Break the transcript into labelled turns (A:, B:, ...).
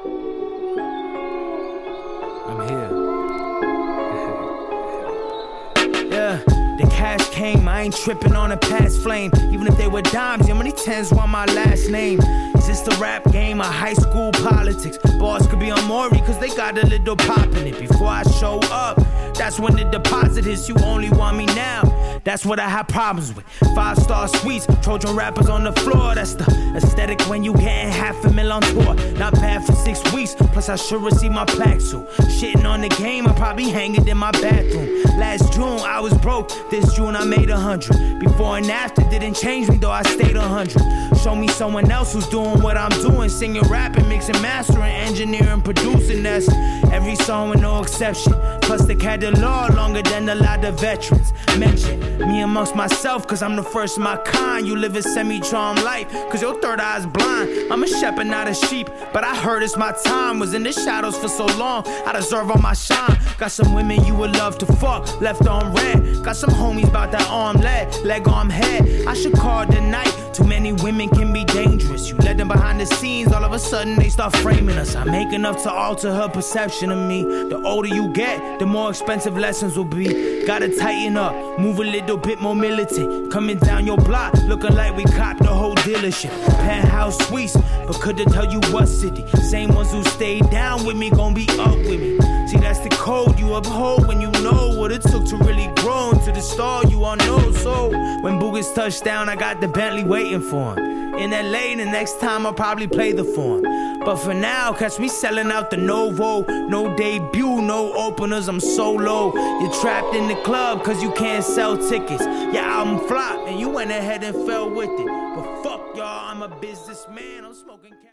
A: I'm here. Yeah, the cash came, I ain't tripping on a past flame. Even if they were dimes, how many tens want my last name? Is this the rap game or high school politics? Boss could be on Maury cause they got a little pop in it. Before I show up, that's when the deposit hits. You only want me now, that's what I have problems with. 5-star suites, Trojan rappers on the floor. That's the aesthetic when you getting $500,000 on tour. Not bad for 6 weeks, plus I should receive my plaque soon. Shitting on the game, I probably hang it in my bathroom. Last June I was broke, this June I made 100. Before and after didn't change me though, I stayed 100. Show me someone else who's doing what I'm doing. Singing, rapping, mixing, mastering, engineering, producing. That's every song with no exception. Plus the catalog longer than a lot of veterans. Mention me amongst myself cause I'm the first of my kind. You live a semi-charmed life cause your third eye's blind. I'm a shepherd, not a sheep, but I heard it's my time. Was in the shadows for so long, I deserve all my shine. Got some women you would love to fuck, left on red. Got some homies about that arm leg arm head. I should call the night. Too many women can be dangerous. You let them behind the scenes, all of a sudden they start framing us. I make enough to alter her perception of me. The older you get, the more expensive lessons will be. Gotta tighten up, move a little bit more militant. Coming down your block, looking like we copped the whole dealership. Penthouse suites, but couldn't tell you what city. Same ones who stayed down with me, gon' be up with me. See, that's the code you uphold when you know what it took to really grow into the star you all know. So when Boogers touched down, I got the Bentley waiting for him. In LA, the next time I'll probably play the form. But for now, catch me selling out the Novo. No debut, no openers, I'm solo. You're trapped in the club cause you can't sell tickets. Your album flopped and you went ahead and fell with it. But fuck y'all, I'm a businessman, I'm smoking